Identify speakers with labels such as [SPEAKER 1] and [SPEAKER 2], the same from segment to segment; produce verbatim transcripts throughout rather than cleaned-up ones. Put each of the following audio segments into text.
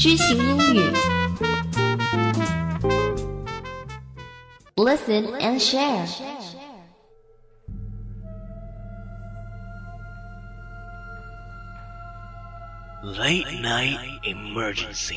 [SPEAKER 1] 知行英语 Listen and share.
[SPEAKER 2] Late night emergency.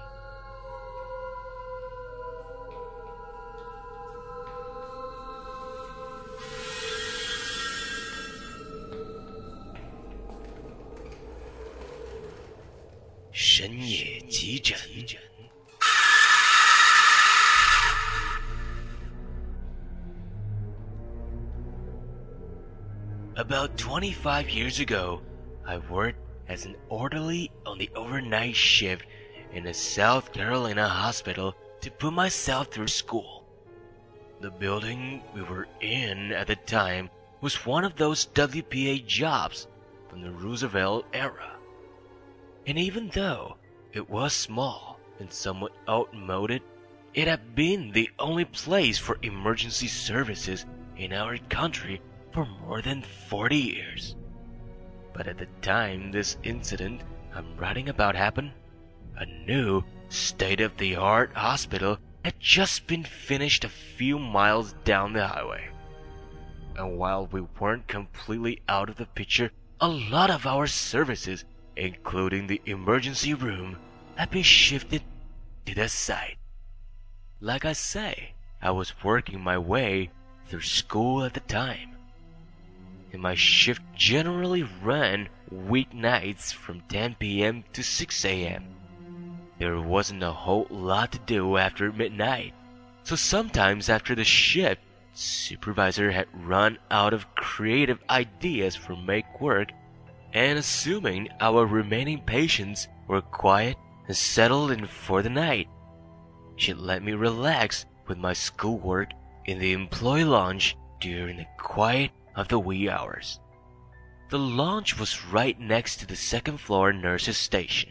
[SPEAKER 2] 深夜急诊。About twenty-five years ago, I worked as an orderly on the overnight shift in a South Carolina hospital to put myself through school. The building we were in at the time was one of those W P A jobs from the Roosevelt era. And even though it was small and somewhat outmoded, it had been the only place for emergency services in our country for more than forty years. But at the time this incident I'm writing about happened, a new state-of-the-art hospital had just been finished a few miles down the highway. And while we weren't completely out of the picture, a lot of our services, including the emergency room, had been shifted to the side. Like I say, I was working my way through school at the time. And my shift generally ran weeknights from ten p.m. to six a.m. There wasn't a whole lot to do after midnight, so sometimes after the shift, supervisor had run out of creative ideas for make work, and assuming our remaining patients were quiet and settled in for the night, she'd let me relax with my schoolwork in the employee lounge during the quiet of the wee hours. The lounge was right next to the second floor nurse's station.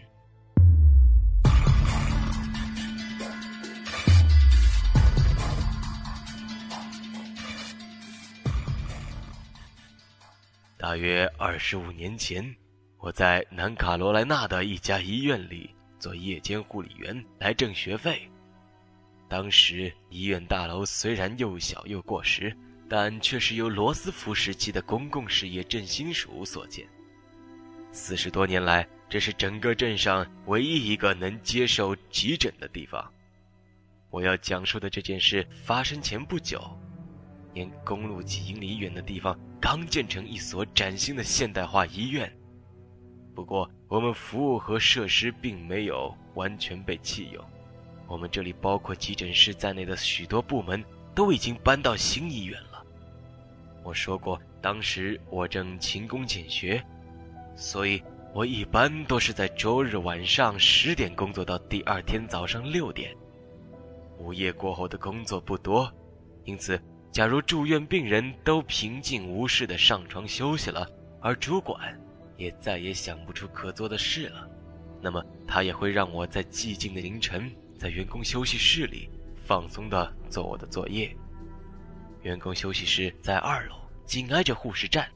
[SPEAKER 2] 大约二十五年前，我在南卡罗来纳的一家医院里做夜间护理员来挣学费。当时医院大楼虽然又小又过时，但却是由罗斯福时期的公共事业振兴署所建。四十多年来，这是整个镇上唯一一个能接受急诊的地方。我要讲述的这件事发生前不久，连公路几英里远的地方刚建成一所崭新的现代化医院。不过，我们服务和设施并没有完全被弃用，我们这里包括急诊室在内的许多部门都已经搬到新医院了。我说过，当时我正勤工俭学，所以我一般都是在周日晚上十点工作到第二天早上六点。午夜过后的工作不多，因此假如住院病人都平静无事地上床休息了，而主管也再也想不出可做的事了，那么他也会让我在寂静的凌晨在员工休息室里放松地做我的作业。员工休息室在二楼，紧挨着护士站。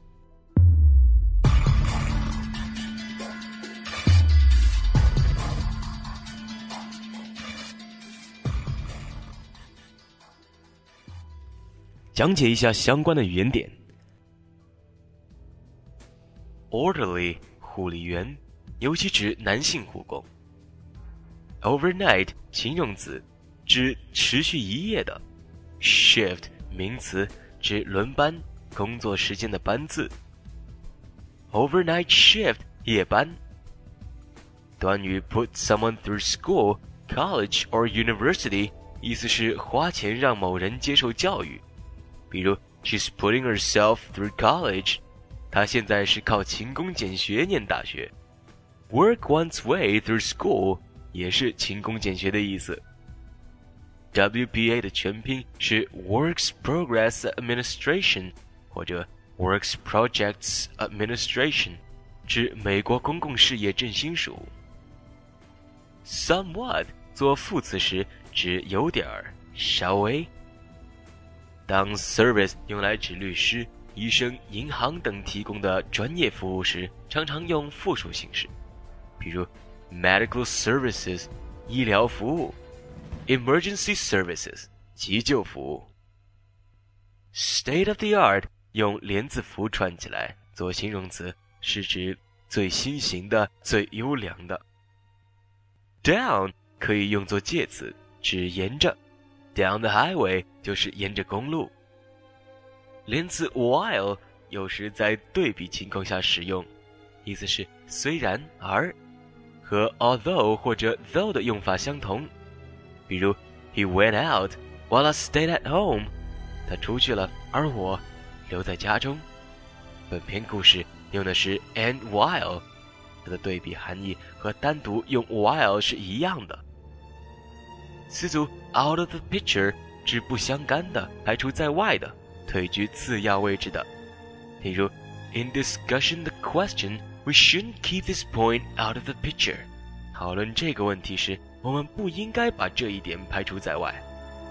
[SPEAKER 2] 讲解一下相关的语言点。Orderly 护理员，尤其指男性护工。Overnight 形容词，指持续一夜的。Shift 名词，指轮班工作时间的班次。Overnight shift 夜班。短语 put someone through school, college or university 意思是花钱让某人接受教育。比如 She's putting herself through college， 她现在是靠勤工俭学念大学。Work one's way through school 也是勤工俭学的意思。W P A 的全拼是 Works Progress Administration 或者 Works Projects Administration， 指美国公共事业振兴署。Somewhat 做副词时指有点儿，稍微。当 service 用来指律师、医生、银行等提供的专业服务时，常常用复数形式。比如 medical services 医疗服务 emergency services 急救服务 state of the art 用连字符串起来做形容词，是指最新型的最优良的。 down 可以用作介词，指沿着， down the highway 就是沿着公路。连词 while 有时在对比情况下使用，意思是虽然而，和 although 或者 though 的用法相同。比如 He went out while I stayed at home， 他出去了，而我留在家中。本篇故事用的是 and while， 它的对比含义和单独用 while 是一样的。词组 out of the picture 指不相干的，排除在外的，退居次要位置的。例如 In discussion the question We shouldn't keep this point out of the picture。 讨论这个问题时，我们不应该把这一点排除在外。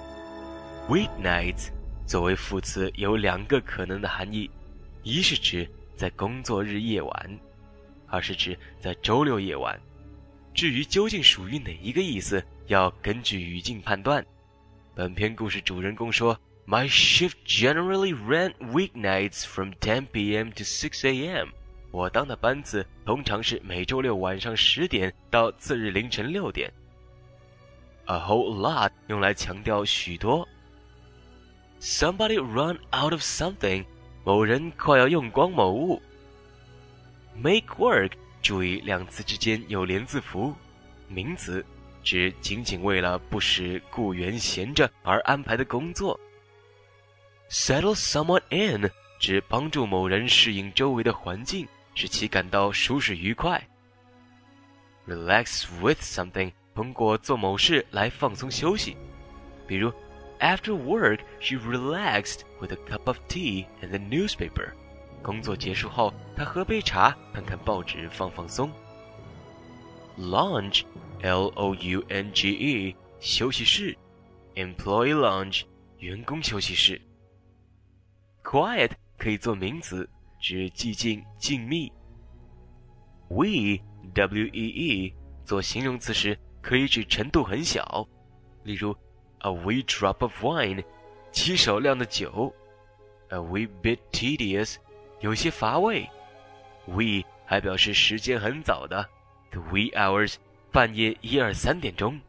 [SPEAKER 2] Weeknights 作为副词有两个可能的含义，一是指在工作日夜晚，二是指在周六夜晚。至于究竟属于哪一个意思，要根据语境判断。本篇故事主人公说My shift generally ran weeknights from ten p m to six a m 我当的班次通常是每周六晚上十点到次日凌晨六点。A whole lot 用来强调许多。Somebody run out of something 某人快要用光某物。Make work 注意两词之间有连字符，名词指仅仅为了不使雇员闲着而安排的工作。Settle someone in 指帮助某人适应周围的环境，使其感到舒适愉快。Relax with something 通过做某事来放松休息，比如 After work she relaxed with a cup of tea and the newspaper 工作结束后她喝杯茶看看报纸放放松。Lounge L O U N G E 休息室 Employee lounge 员工休息室。Quiet 可以做名词，指寂静、静谧。Wee W E E 做形容词时可以指程度很小，例如 A wee drop of wine 七手量的酒。 A wee bit tedious 有些乏味。 Wee 还表示时间很早的 The wee hours 半夜一二三点钟。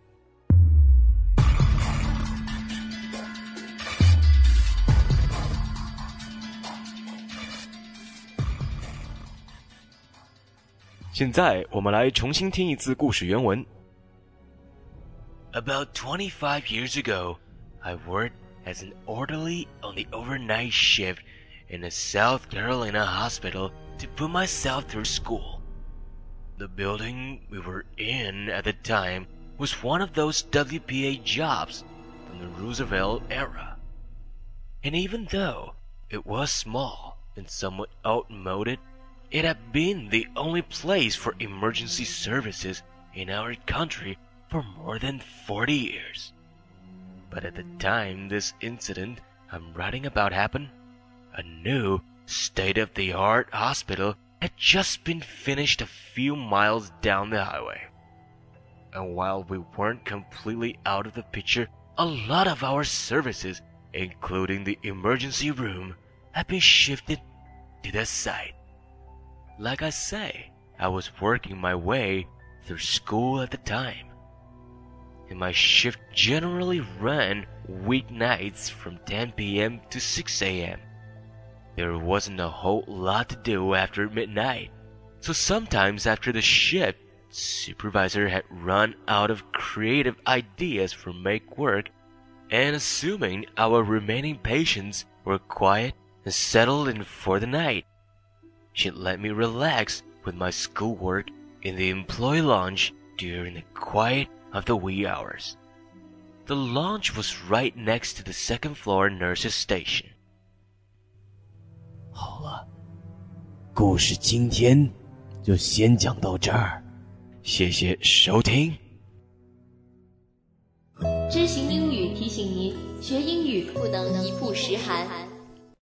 [SPEAKER 2] 现在我们来重新听一次故事原文。About twenty-five years ago, I worked as an orderly on the overnight shift in a South Carolina hospital to put myself through school. The building we were in at the time was one of those W P A jobs from the Roosevelt era. And even though it was small and somewhat outmoded, it had been the only place for emergency services in our country for more than forty years. But at the time this incident I'm writing about happened, a new state-of-the-art hospital had just been finished a few miles down the highway. And while we weren't completely out of the picture, a lot of our services, including the emergency room, had been shifted to the side. Like I say, I was working my way through school at the time, and my shift generally ran weeknights from ten p m to six a m There wasn't a whole lot to do after midnight, so sometimes after the shift, supervisor had run out of creative ideas for make work, and assuming our remaining patients were quiet and settled in for the night, she'd let me relax with my schoolwork in the employee lounge during the quiet of the wee hours. The lounge was right next to the second floor nurse's station. 好了，故事今天就先讲到这儿，谢谢收听。
[SPEAKER 1] 知行英语提醒您，学英语不能一步十韩。